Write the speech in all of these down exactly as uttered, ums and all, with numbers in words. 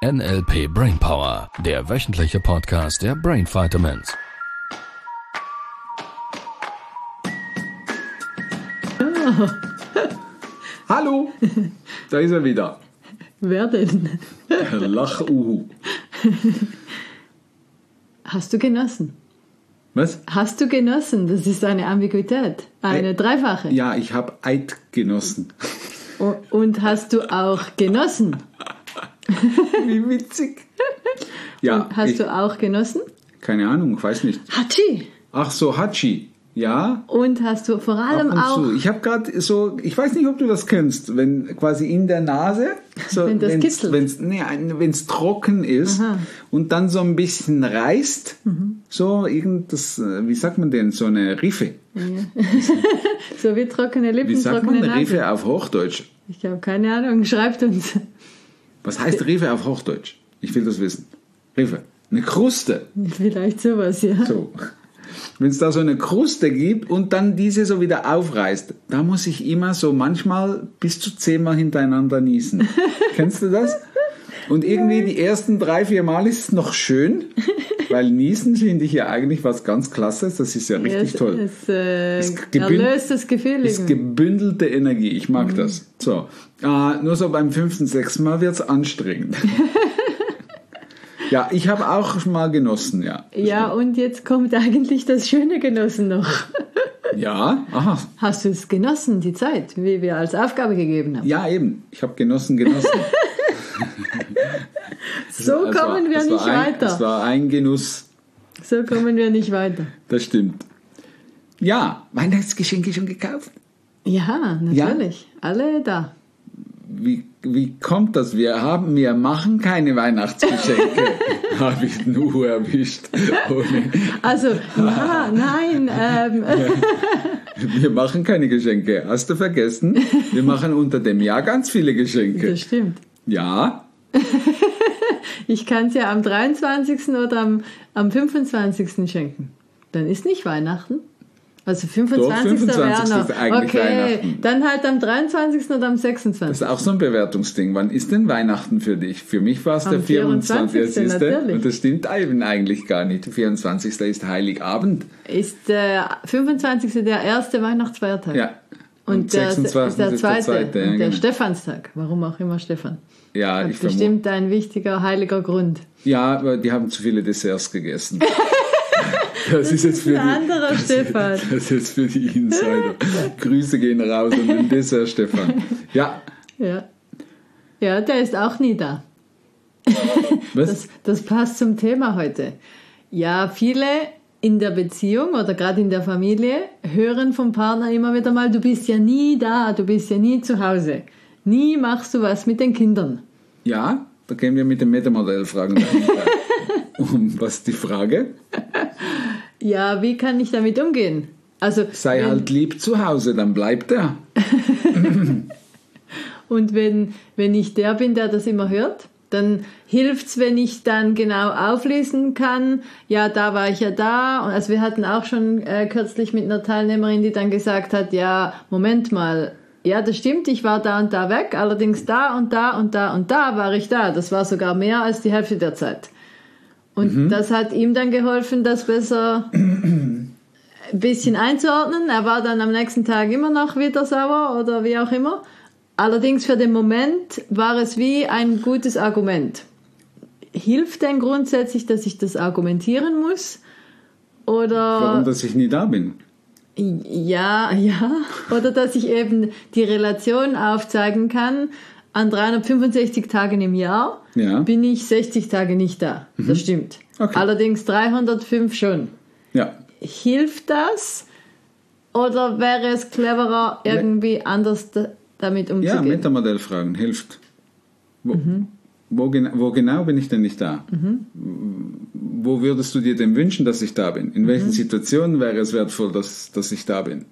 N L P Brainpower, der wöchentliche Podcast der Brain Vitamins. Oh. Hallo, da ist er wieder. Wer denn? Lach-Uhu. Hast du genossen? Was? Hast du genossen? Das ist eine Ambiguität, eine Ei- dreifache. Ja, ich habe Eid genossen. O- Und hast du auch genossen? Wie witzig. Ja, Und hast ich, du auch genossen? keine Ahnung, weiß nicht. Hatschi! Ach so, Hatschi. Ja, Und hast du vor allem ab und auch, zu. Ich habe gerade so, ich weiß nicht, ob du das kennst, wenn quasi in der Nase, so, Wenn das wenn's, kitzelt. wenn's, nee, wenn's trocken ist Aha. und dann so ein bisschen reißt, so irgend das, wie sagt man denn, so eine Riffe. so wie trockene Lippen, Wie sagt trockene man Nase. Riffe auf Hochdeutsch? Ich habe keine Ahnung, schreibt uns. Was heißt Riffe auf Hochdeutsch? Ich will das wissen. Riffe. Eine Kruste. Vielleicht sowas, ja. So. Wenn es da so eine Kruste gibt und dann diese so wieder aufreißt, da muss ich immer so manchmal bis zu zehnmal hintereinander niesen. Kennst du das? Und irgendwie die ersten drei, vier Mal ist es noch schön, weil Niesen finde ich ja eigentlich was ganz Klasses. Das ist ja richtig es, toll. Es äh, Es gebünd- erlöst das Gefühl. ist irgendwie. gebündelte Energie. Ich mag das. So. Äh, nur so beim fünften, sechsten Mal wird es anstrengend. Ja, ich habe auch schon mal genossen, ja. Ja, und jetzt kommt eigentlich das schöne Genossen noch. Ja, aha. Hast du es genossen, die Zeit, wie wir als Aufgabe gegeben haben? Ja, eben. Ich habe genossen, genossen. So Es kommen war- wir es nicht war ein, weiter. Es war ein Genuss, So kommen wir nicht weiter. das stimmt. Ja, Weihnachtsgeschenke schon gekauft? Ja, natürlich. Alle da. Wie, wie kommt das? Wir haben, wir machen keine Weihnachtsgeschenke. Habe ich nur erwischt. Ohne, Also, ja, nein. Ähm, wir machen keine Geschenke. Hast du vergessen? Wir machen unter dem Jahr ganz viele Geschenke. das stimmt. Ja, Ich kann es ja am dreiundzwanzigsten oder am, am fünfundzwanzigsten schenken. Dann ist nicht Weihnachten. Also fünfundzwanzigsten wäre fünfundzwanzigsten noch. ist eigentlich Okay, Weihnachten. dann halt am dreiundzwanzigsten oder am das sechsundzwanzigsten ist auch so ein Bewertungsding. Wann ist denn Weihnachten für dich? Für mich war es Am der vierundzwanzigste. vierundzwanzigsten siehste? natürlich. Und das stimmt eben eigentlich gar nicht. Der vierundzwanzigste ist Heiligabend. Ist der fünfundzwanzigste der erste Weihnachtsfeiertag. Ja. Und, der, ist der ist der zweite, zweite. Ja, und der genau. Stephanstag. Warum auch immer Stephan. Ja, Hat ich vermute. bestimmt ein wichtiger, heiliger Grund. Ja, aber die haben zu viele Desserts gegessen. Das, ist jetzt für ein anderer die, Stefan. Das, das ist jetzt für die Insider. Grüße gehen raus an den Dessert, Stefan. Ja, Ja. Ja, der ist auch nie da. was? Das, das passt zum Thema heute. Ja, viele in der Beziehung oder gerade in der Familie hören vom Partner immer wieder mal, du bist ja nie da, du bist ja nie zu Hause. Nie machst du was mit den Kindern. Ja, da gehen wir mit dem Metamodell fragen dahinter. Um, was ist die Frage? Ja, wie kann ich damit umgehen? Also, Sei wenn, halt lieb zu Hause, dann bleibt er. Und wenn, wenn ich der bin, der das immer hört, dann hilft's, wenn ich dann genau auflesen kann, ja, da war ich ja da. Und also wir hatten auch schon äh, kürzlich mit einer Teilnehmerin, die dann gesagt hat, ja, Moment mal, ja, das stimmt, ich war da und da weg, allerdings da und da und da und da war ich da. Das war sogar mehr als die Hälfte der Zeit. Und mhm. das hat ihm dann geholfen, das besser ein bisschen einzuordnen. Er war dann am nächsten Tag immer noch wieder sauer oder wie auch immer. Allerdings für den Moment war es wie ein gutes Argument. Hilft denn grundsätzlich, dass ich das argumentieren muss? Oder Warum, dass ich nie da bin? Ja, ja. Oder dass ich eben die Relation aufzeigen kann, an dreihundertfünfundsechzig Tagen im Jahr Ja. bin ich sechzig Tage nicht da. Mhm. Das stimmt. Okay. Allerdings dreihundertfünf schon. Ja. Hilft das? Oder wäre es cleverer, irgendwie anders da, damit Ja, umzugehen? Metamodell fragen hilft. Wo, Mhm. wo, gena- wo genau bin ich denn nicht da? Wo würdest du dir denn wünschen, dass ich da bin? In welchen Situationen wäre es wertvoll, dass, dass ich da bin?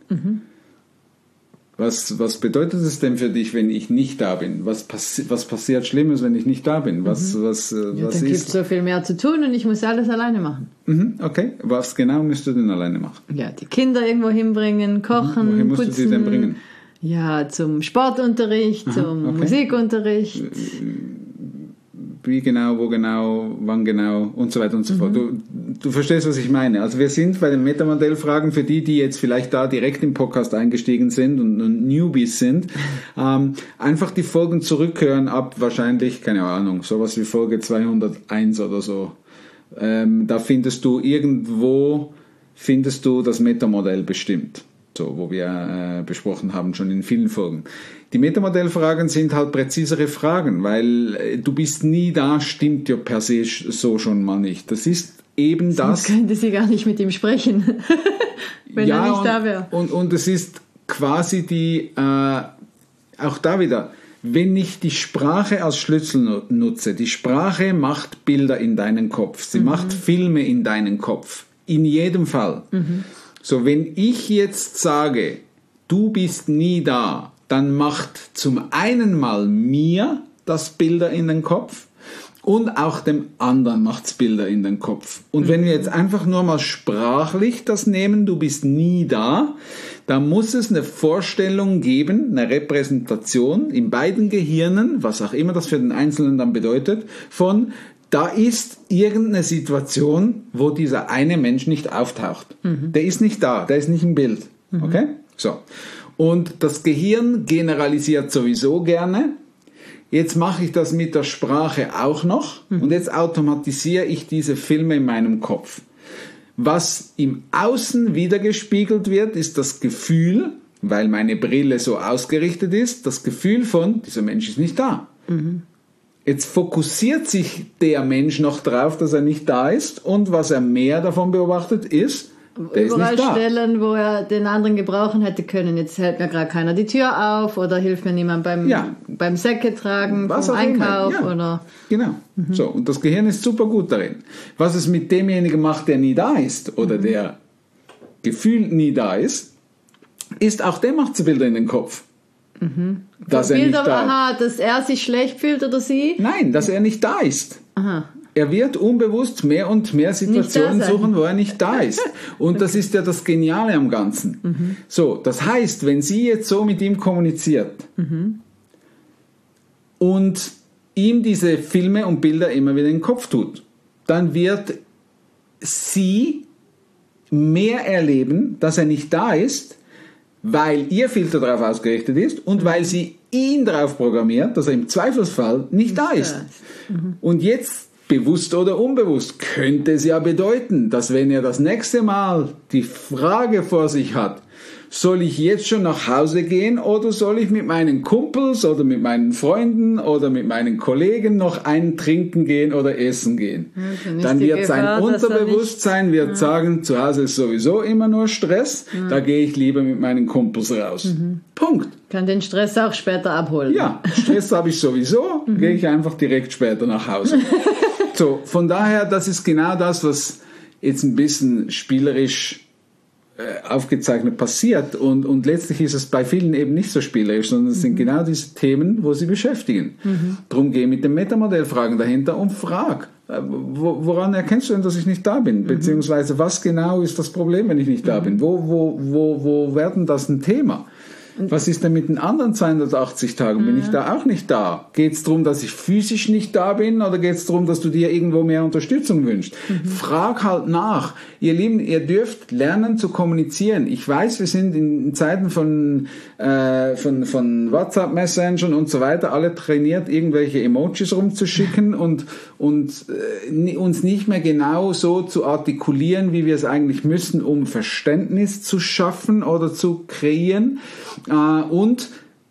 Was, was bedeutet es denn für dich, wenn ich nicht da bin? Was, passi- was passiert Schlimmes, wenn ich nicht da bin? Was, was, äh, Ja, was dann gibt es ist? so viel mehr zu tun und ich muss alles alleine machen. Mhm, okay, was genau musst du denn alleine machen? Ja, die Kinder irgendwo hinbringen, kochen, Wohin musst putzen. du sie denn bringen? Ja, zum Sportunterricht, Aha, zum okay. Musikunterricht. wie genau, wo genau, wann genau und so weiter und so mhm. fort. Du, du verstehst, was ich meine. Also wir sind bei den Metamodellfragen für die, die jetzt vielleicht da direkt im Podcast eingestiegen sind und, und Newbies sind, ähm, einfach die Folgen zurückhören ab wahrscheinlich, keine Ahnung, sowas wie Folge zweihunderteins oder so. Ähm, da findest du irgendwo, findest du das Metamodell bestimmt. So, wo wir äh, besprochen haben, schon in vielen Folgen. Die Metamodellfragen sind halt präzisere Fragen, weil äh, du bist nie da, stimmt ja per se so schon mal nicht. Das ist eben Sonst das... Sonst könnte sie gar nicht mit ihm sprechen, wenn ja, er nicht und, da wäre. Und, und es ist quasi die, äh, auch da wieder, wenn ich die Sprache als Schlüssel nutze, die Sprache macht Bilder in deinen Kopf, sie mhm. macht Filme in deinen Kopf, in jedem Fall. Mhm. So, wenn ich jetzt sage, du bist nie da, dann macht zum einen mal mir das Bilder in den Kopf und auch dem anderen macht's Bilder in den Kopf. Und mhm. wenn wir jetzt einfach nur mal sprachlich das nehmen, du bist nie da, dann muss es eine Vorstellung geben, eine Repräsentation in beiden Gehirnen, was auch immer das für den Einzelnen dann bedeutet, von da ist irgendeine Situation, wo dieser eine Mensch nicht auftaucht. Mhm. Der ist nicht da, der ist nicht im Bild. Mhm. Okay? So. Und das Gehirn generalisiert sowieso gerne. Jetzt mache ich das mit der Sprache auch noch. Mhm. Und jetzt automatisiere ich diese Filme in meinem Kopf. Was im Außen wiedergespiegelt wird, ist das Gefühl, weil meine Brille so ausgerichtet ist, das Gefühl von, dieser Mensch ist nicht da. Mhm. Jetzt fokussiert sich der Mensch noch drauf, dass er nicht da ist, und was er mehr davon beobachtet ist, der Überall ist nicht da. Stellen, wo er den anderen gebrauchen hätte können. Jetzt hält mir gerade keiner die Tür auf oder hilft mir niemand beim, ja. beim Säcke tragen, was vom Einkauf. Ja. Oder genau. Mhm. So, und das Gehirn ist super gut darin. Was es mit demjenigen macht, der nie da ist oder mhm. der gefühlt nie da ist, ist auch der macht Bilder in den Kopf. Mhm. Dass er Bilder, nicht da aha, dass er sich schlecht fühlt oder sie? Nein, dass er nicht da ist. Aha. Er wird unbewusst mehr und mehr Situationen suchen, wo er nicht da ist. Und okay. das ist ja das Geniale am Ganzen. Mhm. So, das heißt, wenn sie jetzt so mit ihm kommuniziert mhm. und ihm diese Filme und Bilder immer wieder in den Kopf tut, dann wird sie mehr erleben, dass er nicht da ist, weil ihr Filter darauf ausgerichtet ist und mhm. weil sie ihn darauf programmiert, dass er im Zweifelsfall nicht da ist. Mhm. Und jetzt, bewusst oder unbewusst, könnte es ja bedeuten, dass wenn er das nächste Mal die Frage vor sich hat, soll ich jetzt schon nach Hause gehen oder soll ich mit meinen Kumpels oder mit meinen Freunden oder mit meinen Kollegen noch einen trinken gehen oder essen gehen? Okay, dann wird Gefahr, sein Unterbewusstsein nicht, wird ja. sagen, zu Hause ist sowieso immer nur Stress, ja. da gehe ich lieber mit meinen Kumpels raus. Mhm. Punkt. Kann den Stress auch später abholen. Ja, Stress habe ich sowieso, mhm. gehe ich einfach direkt später nach Hause. So, von daher, das ist genau das, was jetzt ein bisschen spielerisch aufgezeichnet passiert, und, und letztlich ist es bei vielen eben nicht so spielerisch, sondern es mhm. sind genau diese Themen, wo sie beschäftigen. Mhm. Drum geh mit den Metamodellfragen dahinter und frag, woran erkennst du denn, dass ich nicht da bin? Mhm. Beziehungsweise was genau ist das Problem, wenn ich nicht da mhm. bin? Wo, wo, wo, wo werden das ein Thema? Was ist denn mit den anderen zweihundertachtzig Tagen? Bin ja. ich da auch nicht da? Geht es darum, dass ich physisch nicht da bin, oder geht es darum, dass du dir irgendwo mehr Unterstützung wünschst? Mhm. Frag halt nach. Ihr Lieben, ihr dürft lernen zu kommunizieren. Ich weiß, wir sind in Zeiten von, äh, von, von WhatsApp-Messengern und so weiter alle trainiert, irgendwelche Emojis rumzuschicken und, und äh, uns nicht mehr genau so zu artikulieren, wie wir es eigentlich müssen, um Verständnis zu schaffen oder zu kreieren. Und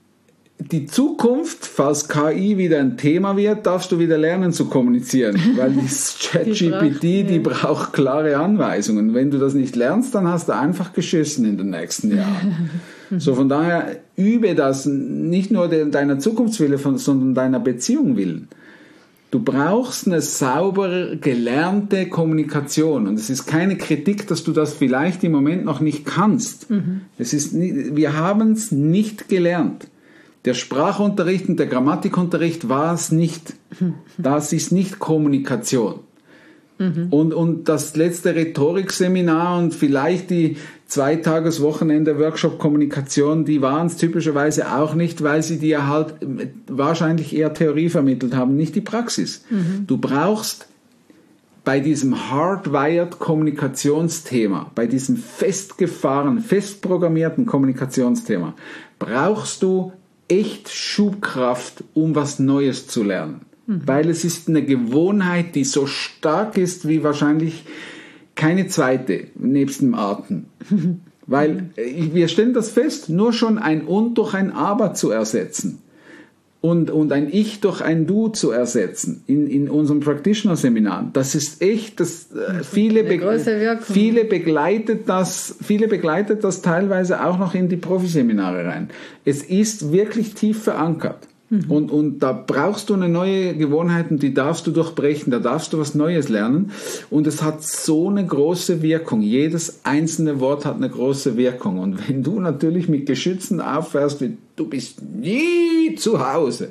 die Zukunft, falls K I wieder ein Thema wird, darfst du wieder lernen zu kommunizieren, weil die ChatGPT, die, die braucht klare Anweisungen. Wenn du das nicht lernst, dann hast du einfach geschissen in den nächsten Jahren. So, von daher übe das nicht nur deiner Zukunftswille, sondern deiner Beziehung willen. Du brauchst eine sauber gelernte Kommunikation, und es ist keine Kritik, dass du das vielleicht im Moment noch nicht kannst. Mhm. Es ist nie, wir haben es nicht gelernt. Der Sprachunterricht und der Grammatikunterricht war es nicht. Das ist nicht Kommunikation. Mhm. Und, und das letzte Rhetorikseminar und vielleicht die Zweitages-Wochenende-Workshop Kommunikation, die waren es typischerweise auch nicht, weil sie dir halt wahrscheinlich eher Theorie vermittelt haben, nicht die Praxis. Mhm. Du brauchst bei diesem hardwired Kommunikationsthema, bei diesem festgefahrenen, festprogrammierten Kommunikationsthema, brauchst du echt Schubkraft, um was Neues zu lernen. Mhm. Weil es ist eine Gewohnheit, die so stark ist wie wahrscheinlich keine zweite, nebst dem Atem. Mhm. Weil wir stellen das fest, nur schon ein Und durch ein Aber zu ersetzen und, und ein Ich durch ein Du zu ersetzen in, in unserem Practitioner-Seminar, das ist echt, das, äh, viele, be- viele, begleitet das, viele begleitet das teilweise auch noch in die Profiseminare rein. Es ist wirklich tief verankert. Mhm. Und, und da brauchst du eine neue Gewohnheit und die darfst du durchbrechen, da darfst du was Neues lernen und es hat so eine große Wirkung. Jedes einzelne Wort hat eine große Wirkung und wenn du natürlich mit Geschützen auffährst, wie du bist nie zu Hause,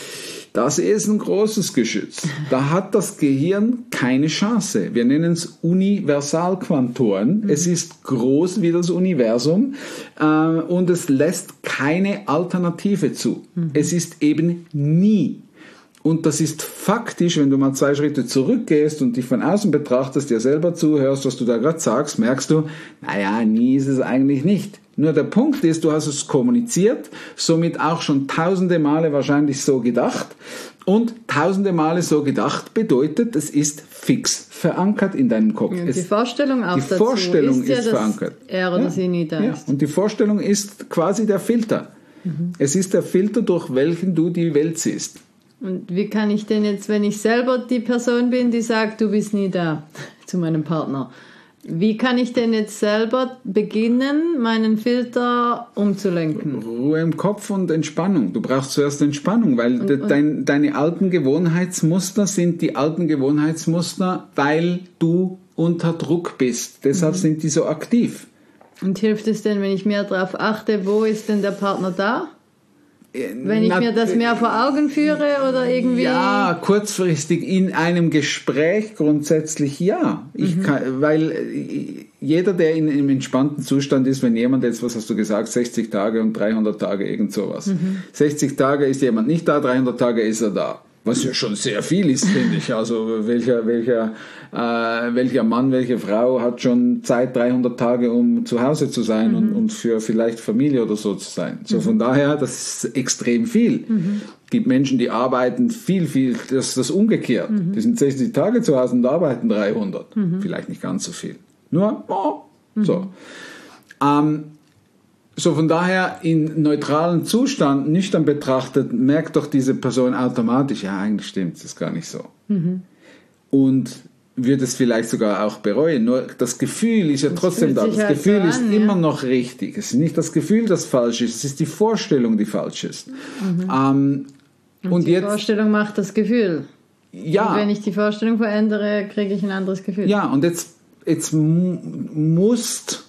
das ist ein großes Geschütz. Da hat das Gehirn keine Chance. Wir nennen es Universalquantoren. Mhm. Es ist groß wie das Universum äh, und es lässt keine Alternative zu. Mhm. Es ist eben nie. Und das ist faktisch, wenn du mal zwei Schritte zurückgehst und dich von außen betrachtest, dir selber zuhörst, was du da gerade sagst, merkst du, naja, nie ist es eigentlich nicht. Nur der Punkt ist, du hast es kommuniziert, somit auch schon tausende Male wahrscheinlich so gedacht. Und tausende Male so gedacht bedeutet, es ist fix verankert in deinem Kopf. Und die Vorstellung auch die dazu Vorstellung ist, ja, ist verankert. Er oder ja. sie nie da ja. ist. Und die Vorstellung ist quasi der Filter. Mhm. Es ist der Filter, durch welchen du die Welt siehst. Und wie kann ich denn jetzt, wenn ich selber die Person bin, die sagt, du bist nie da, zu meinem Partner, wie kann ich denn jetzt selber beginnen, meinen Filter umzulenken? Ruhe im Kopf und Entspannung. Du brauchst zuerst Entspannung, weil und, de, dein, deine alten Gewohnheitsmuster sind die alten Gewohnheitsmuster, weil du unter Druck bist. Deshalb mhm. sind die so aktiv. Und hilft es denn, wenn ich mehr darauf achte, wo ist denn der Partner da? Wenn ich mir das mehr vor Augen führe oder irgendwie... Ja, kurzfristig in einem Gespräch grundsätzlich ja. Ich mhm. kann, weil jeder, der in einem entspannten Zustand ist, wenn jemand jetzt, was hast du gesagt, sechzig Tage und dreihundert Tage, irgend sowas. Mhm. sechzig Tage ist jemand nicht da, dreihundert Tage ist er da. Was ja schon sehr viel ist, finde ich. Also welcher, welcher, äh, welcher Mann, welche Frau hat schon Zeit, dreihundert Tage, um zu Hause zu sein mhm. und, und für vielleicht Familie oder so zu sein. So mhm. von daher, das ist extrem viel. Mhm. Es gibt Menschen, die arbeiten viel, viel, das ist das umgekehrt. Mhm. Die sind sechzig Tage zu Hause und arbeiten dreihundert. Mhm. Vielleicht nicht ganz so viel. Nur, oh, mhm. so. Ähm, So von daher in neutralen Zustand, nüchtern betrachtet, merkt doch diese Person automatisch, ja, eigentlich stimmt es gar nicht so. Mhm. Und wird es vielleicht sogar auch bereuen. Nur das Gefühl ist ja das trotzdem da. Das halt Gefühl so ist an, immer ja. noch richtig. Es ist nicht das Gefühl, das falsch ist, es ist die Vorstellung, die falsch ist. Mhm. Ähm, und, und die jetzt, Vorstellung macht das Gefühl. Ja. Und wenn ich die Vorstellung verändere, kriege ich ein anderes Gefühl. Ja, und jetzt, jetzt musst,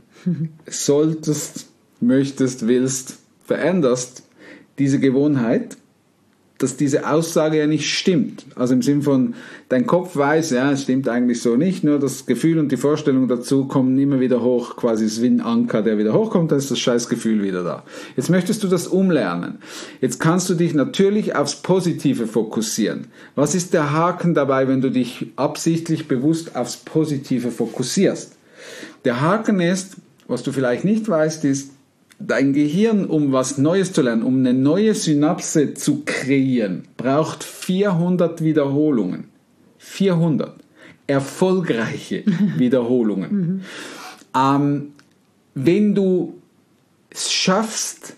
solltest, möchtest, willst, veränderst diese Gewohnheit, dass diese Aussage ja nicht stimmt. Also im Sinn von, dein Kopf weiß, ja, es stimmt eigentlich so nicht, nur das Gefühl und die Vorstellung dazu kommen immer wieder hoch, quasi es ist wie ein Anker, der wieder hochkommt, dann ist das scheiß Gefühl wieder da. Jetzt möchtest du das umlernen. Jetzt kannst du dich natürlich aufs Positive fokussieren. Was ist der Haken dabei, wenn du dich absichtlich bewusst aufs Positive fokussierst? Der Haken ist, was du vielleicht nicht weißt, ist, dein Gehirn, um was Neues zu lernen, um eine neue Synapse zu kreieren, braucht vierhundert Wiederholungen. vierhundert. Erfolgreiche Wiederholungen. Mhm. Ähm, wenn du es schaffst,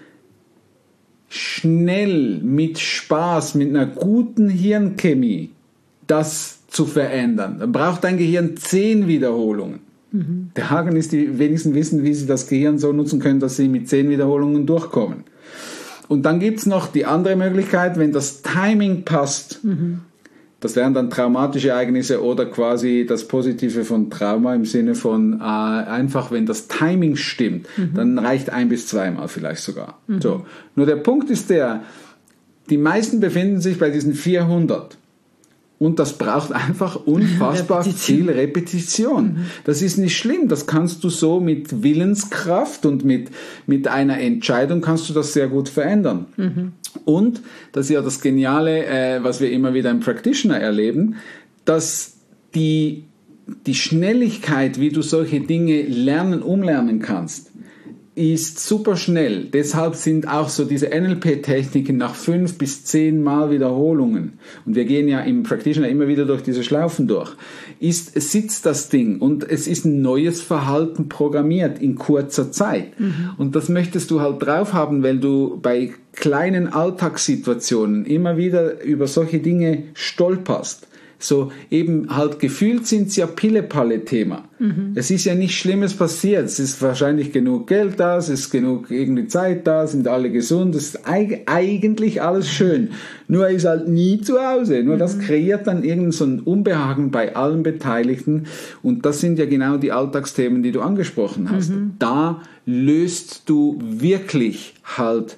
schnell, mit Spaß, mit einer guten Hirnchemie das zu verändern, dann braucht dein Gehirn zehn Wiederholungen. Mhm. Der Haken ist, die wenigsten wissen, wie sie das Gehirn so nutzen können, dass sie mit zehn Wiederholungen durchkommen. Und dann gibt es noch die andere Möglichkeit, wenn das Timing passt, mhm. das wären dann traumatische Ereignisse oder quasi das Positive von Trauma im Sinne von äh, einfach, wenn das Timing stimmt, mhm. dann reicht ein bis zweimal vielleicht sogar. Mhm. So. Nur der Punkt ist der, die meisten befinden sich bei diesen vierhundert. Und das braucht einfach unfassbar Repetition. viel Repetition. Mhm. Das ist nicht schlimm. Das kannst du so mit Willenskraft und mit, mit einer Entscheidung kannst du das sehr gut verändern. Mhm. Und das ist ja das Geniale, äh, was wir immer wieder im Practitioner erleben, dass die, die Schnelligkeit, wie du solche Dinge lernen, umlernen kannst, ist super schnell. Deshalb sind auch so diese N L P-Techniken nach fünf bis zehn Mal Wiederholungen. Und wir gehen ja im Practitioner immer wieder durch diese Schlaufen durch. Ist, sitzt das Ding und es ist ein neues Verhalten programmiert in kurzer Zeit. Mhm. Und das möchtest du halt drauf haben, weil du bei kleinen Alltagssituationen immer wieder über solche Dinge stolperst. So eben halt gefühlt sind es ja Pille-Palle-Thema. Mhm. Es ist ja nichts Schlimmes passiert. Es ist wahrscheinlich genug Geld da, es ist genug irgendwie Zeit da, sind alle gesund. Es ist eigentlich alles schön. Nur er ist halt nie zu Hause. Nur mhm. das kreiert dann irgend so ein Unbehagen bei allen Beteiligten. Und das sind ja genau die Alltagsthemen, die du angesprochen hast. Mhm. Da löst du wirklich halt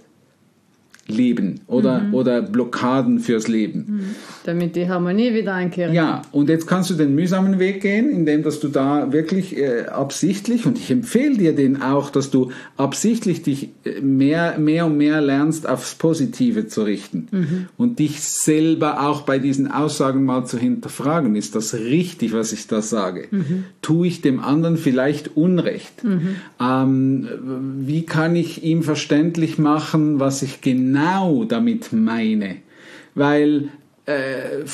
Leben oder, mhm. oder Blockaden fürs Leben. Mhm. Damit die Harmonie wieder einkehrt. Ja, und jetzt kannst du den mühsamen Weg gehen, indem dass du da wirklich äh, absichtlich, und ich empfehle dir den auch, dass du absichtlich dich mehr, mehr und mehr lernst, aufs Positive zu richten. Mhm. Und dich selber auch bei diesen Aussagen mal zu hinterfragen. Ist das richtig, was ich da sage? Mhm. Tue ich dem anderen vielleicht Unrecht? Mhm. Ähm, wie kann ich ihm verständlich machen, was ich genau damit meine? Weil Äh,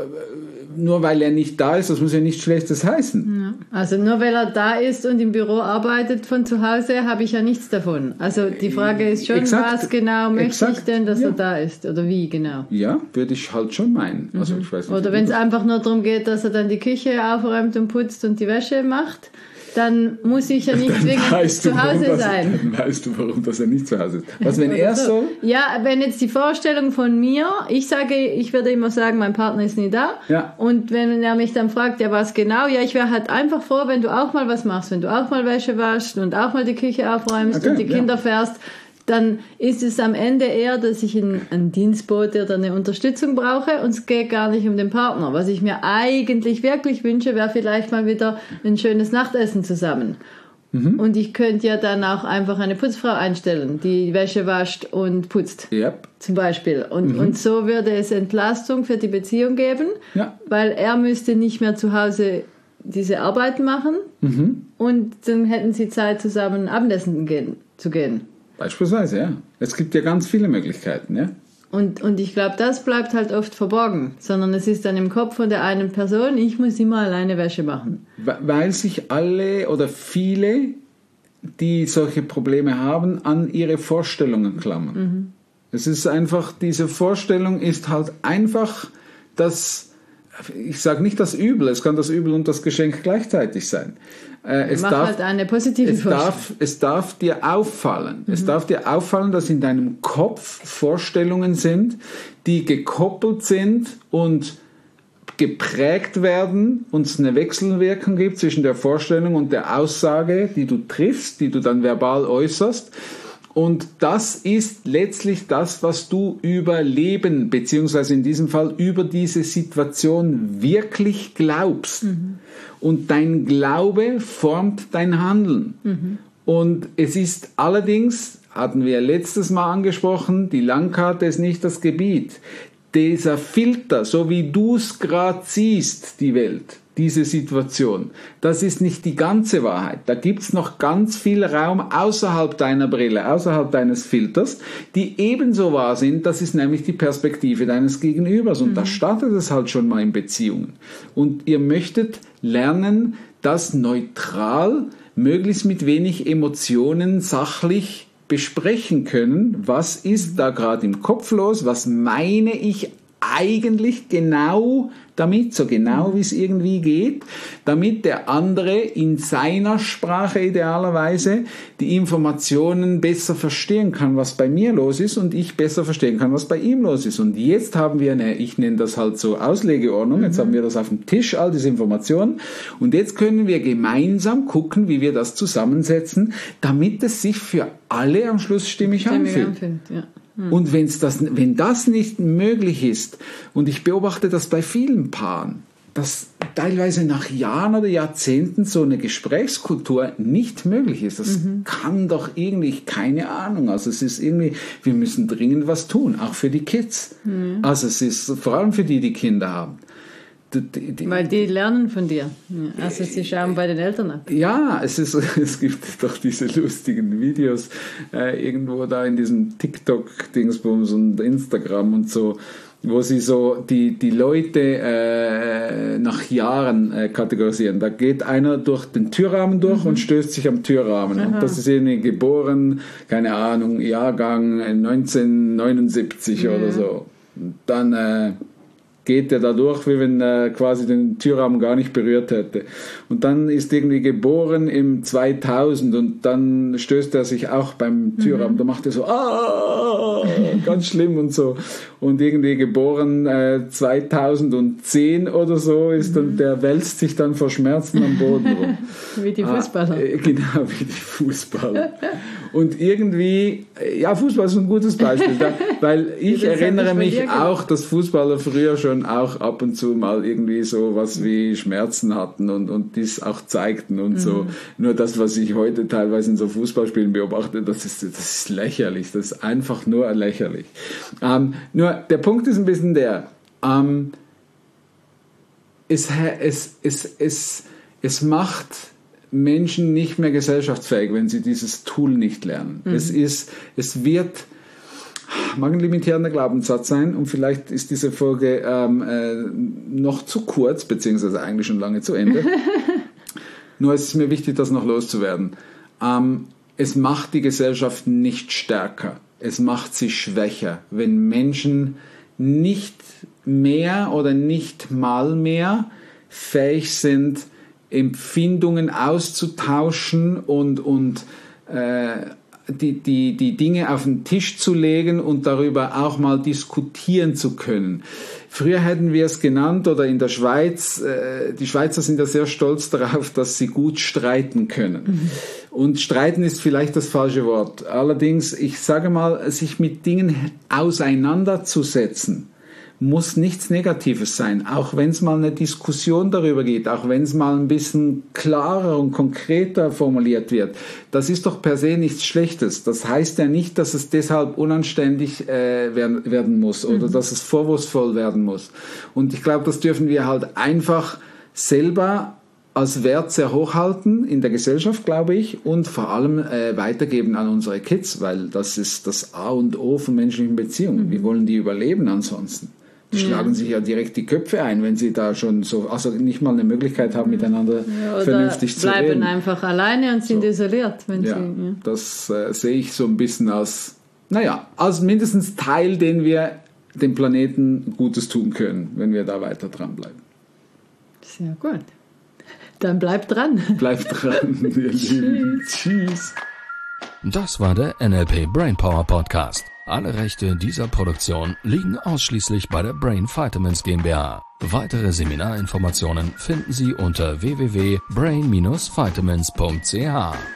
nur weil er nicht da ist, das muss ja nichts Schlechtes heißen. Ja. Also nur weil er da ist und im Büro arbeitet von zu Hause, habe ich ja nichts davon. Also die Frage ist schon, Exakt. was genau möchte Exakt. ich denn, dass ja. er da ist oder wie genau? Ja, würde ich halt schon meinen. Also mhm. ich weiß nicht, oder wenn es einfach nur darum geht, dass er dann die Küche aufräumt und putzt und die Wäsche macht, dann muss ich ja nicht zwingend zu Hause das, sein. Dann weißt du, warum das er nicht zu Hause ist. Was, wenn er so? Ja, wenn jetzt die Vorstellung von mir, ich sage, ich würde immer sagen, mein Partner ist nie da. Ja. Und wenn er mich dann fragt, ja, was genau? Ja, ich wäre halt einfach froh, wenn du auch mal was machst, wenn du auch mal Wäsche waschst und auch mal die Küche aufräumst okay, und die Kinder ja. fährst. Dann ist es am Ende eher, dass ich einen, einen Dienstbote oder eine Unterstützung brauche und es geht gar nicht um den Partner. Was ich mir eigentlich wirklich wünsche, wäre vielleicht mal wieder ein schönes Nachtessen zusammen. Mhm. Und ich könnte ja dann auch einfach eine Putzfrau einstellen, die Wäsche wascht und putzt. Yep. Zum Beispiel. Und, mhm. und so würde es Entlastung für die Beziehung geben, ja. weil er müsste nicht mehr zu Hause diese Arbeiten machen mhm. und dann hätten sie Zeit, zusammen Abendessen gehen, zu gehen. Beispielsweise, ja. Es gibt ja ganz viele Möglichkeiten, ja. Und, und ich glaube, das bleibt halt oft verborgen, sondern es ist dann im Kopf von der einen Person, ich muss immer alleine Wäsche machen. Weil sich alle oder viele, die solche Probleme haben, an ihre Vorstellungen klammern. Mhm. Es ist einfach, diese Vorstellung ist halt einfach das, ich sage nicht das Übel, es kann das Übel und das Geschenk gleichzeitig sein. Äh, es Mach darf, halt eine positive es Vorstellung. darf, es darf dir auffallen. Mhm. Es darf dir auffallen, dass in deinem Kopf Vorstellungen sind, die gekoppelt sind und geprägt werden und es eine Wechselwirkung gibt zwischen der Vorstellung und der Aussage, die du triffst, die du dann verbal äußerst. Und das ist letztlich das, was du über Leben, beziehungsweise in diesem Fall über diese Situation wirklich glaubst. Mhm. Und dein Glaube formt dein Handeln. Mhm. Und es ist allerdings, hatten wir letztes Mal angesprochen, die Landkarte ist nicht das Gebiet. Dieser Filter, so wie du es gerade siehst, die Welt, diese Situation, das ist nicht die ganze Wahrheit. Da gibt es noch ganz viel Raum außerhalb deiner Brille, außerhalb deines Filters, die ebenso wahr sind. Das ist nämlich die Perspektive deines Gegenübers. Und mhm. da startet es halt schon mal in Beziehungen. Und ihr möchtet lernen, das neutral, möglichst mit wenig Emotionen, sachlich besprechen können. Was ist da gerade im Kopf los? Was meine ich eigentlich genau damit, so genau wie es irgendwie geht, damit der andere in seiner Sprache idealerweise die Informationen besser verstehen kann, was bei mir los ist und ich besser verstehen kann, was bei ihm los ist. Und jetzt haben wir eine, ich nenne das halt so Auslegeordnung, jetzt mhm. haben wir das auf dem Tisch, all diese Informationen, und jetzt können wir gemeinsam gucken, wie wir das zusammensetzen, damit es sich für alle am Schluss stimmig, stimmig anfühlt. anfühlt ja. Hm. Und wenn's das, wenn das nicht möglich ist, und ich beobachte das bei vielen Paaren, dass teilweise nach Jahren oder Jahrzehnten so eine Gesprächskultur nicht möglich ist. Das mhm. kann doch irgendwie, keine Ahnung. Also es ist irgendwie, wir müssen dringend was tun, auch für die Kids. Mhm. Also es ist vor allem für die, die Kinder haben. Die, die, Weil die lernen von dir. Also sie schauen bei den Eltern ab. Ja, es, ist, es gibt doch diese lustigen Videos äh, irgendwo da in diesem TikTok-Dingsbums und Instagram und so, wo sie so die, die Leute äh, nach Jahren äh, kategorisieren. Da geht einer durch den Türrahmen durch mhm. und stößt sich am Türrahmen. Aha. Und das ist irgendwie geboren, keine Ahnung, Jahrgang neunzehnhundertneunundsiebzig ja. oder so. Und dann äh, geht er da durch, wie wenn er quasi den Türrahmen gar nicht berührt hätte. Und dann ist irgendwie geboren im zweitausend und dann stößt er sich auch beim Türrahmen. Mhm. Da macht er so, ah, ganz schlimm und so. Und irgendwie geboren äh, zweitausendzehn oder so ist dann, der wälzt sich dann vor Schmerzen am Boden rum. Wie die Fußballer. Ah, äh, genau, wie die Fußballer. Und irgendwie, ja, Fußball ist ein gutes Beispiel, da, weil ich erinnere mich auch, dass Fußballer früher schon auch ab und zu mal irgendwie so was wie Schmerzen hatten und, und dies auch zeigten und mhm. so. Nur das, was ich heute teilweise in so Fußballspielen beobachte, das ist, das ist lächerlich, das ist einfach nur lächerlich. Ähm, nur der Punkt ist ein bisschen der, ähm, es, es, es, es, es macht Menschen nicht mehr gesellschaftsfähig, wenn sie dieses Tool nicht lernen. Mhm. Es ist, es wird, mag ein limitierender Glaubenssatz sein und vielleicht ist diese Folge ähm, äh, noch zu kurz, beziehungsweise eigentlich schon lange zu Ende. Nur es ist mir wichtig, das noch loszuwerden. Ähm, es macht die Gesellschaft nicht stärker. Es macht sie schwächer, wenn Menschen nicht mehr oder nicht mal mehr fähig sind, Empfindungen auszutauschen und, und äh, die, die, die Dinge auf den Tisch zu legen und darüber auch mal diskutieren zu können. Früher hätten wir es genannt, oder in der Schweiz, äh, die Schweizer sind ja sehr stolz darauf, dass sie gut streiten können. Mhm. Und streiten ist vielleicht das falsche Wort. Allerdings, ich sage mal, sich mit Dingen auseinanderzusetzen, muss nichts Negatives sein, auch wenn es mal eine Diskussion darüber geht, auch wenn es mal ein bisschen klarer und konkreter formuliert wird. Das ist doch per se nichts Schlechtes. Das heißt ja nicht, dass es deshalb unanständig äh, werden, werden muss oder mhm. dass es vorwurfsvoll werden muss. Und ich glaube, das dürfen wir halt einfach selber als Wert sehr hoch halten in der Gesellschaft, glaube ich, und vor allem äh, weitergeben an unsere Kids, weil das ist das A und O von menschlichen Beziehungen. Mhm. Wie wollen die überleben ansonsten? Die ja. schlagen sich ja direkt die Köpfe ein, wenn sie da schon so, also nicht mal eine Möglichkeit haben, miteinander ja, vernünftig zu reden. Bleiben einfach alleine und sind so isoliert. Wenn ja, sie, ja. Das äh, sehe ich so ein bisschen als, naja, als mindestens Teil, den wir dem Planeten Gutes tun können, wenn wir da weiter dranbleiben. Sehr gut. Dann bleibt dran. Bleibt dran, ihr Lieben. Tschüss. Das war der N L P Brainpower Podcast. Alle Rechte dieser Produktion liegen ausschließlich bei der Brain Vitamins GmbH. Weitere Seminarinformationen finden Sie unter w w w punkt brain dash vitamins punkt c h.